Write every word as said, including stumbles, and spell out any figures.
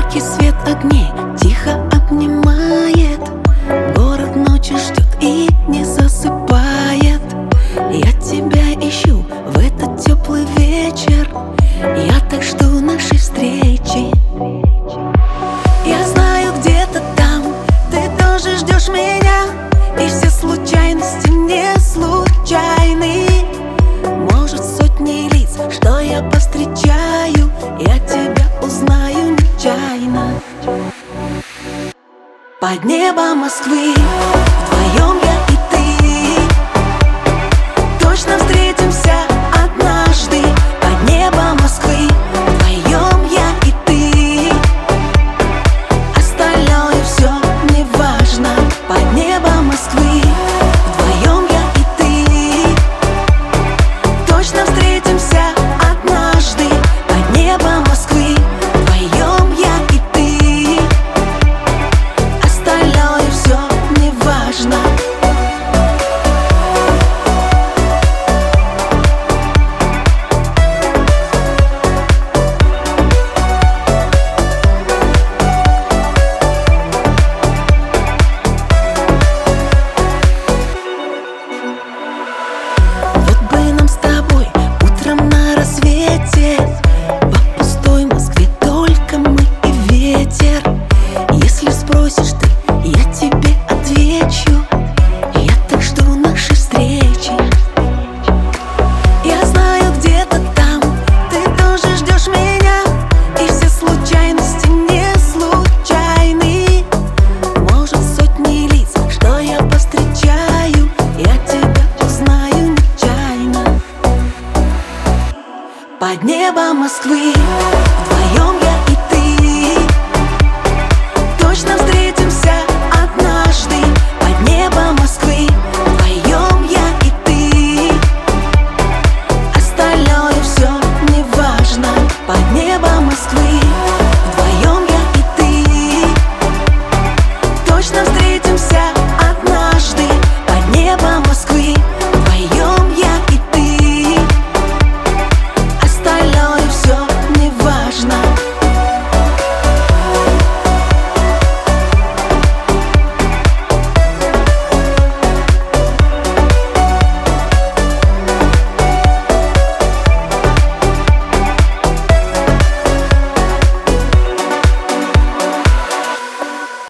Яркий свет огней тихо обнимает. Город ночью ждет и не засыпает. Я тебя ищу в этот теплый вечер. Я так жду нашей встречи. Я знаю, где-то там ты тоже ждешь меня. И все случайности не случайны. Может, сотни лиц, что я повстречаю, я тебя узнаю нечаянно. Под небом Москвы вдвоем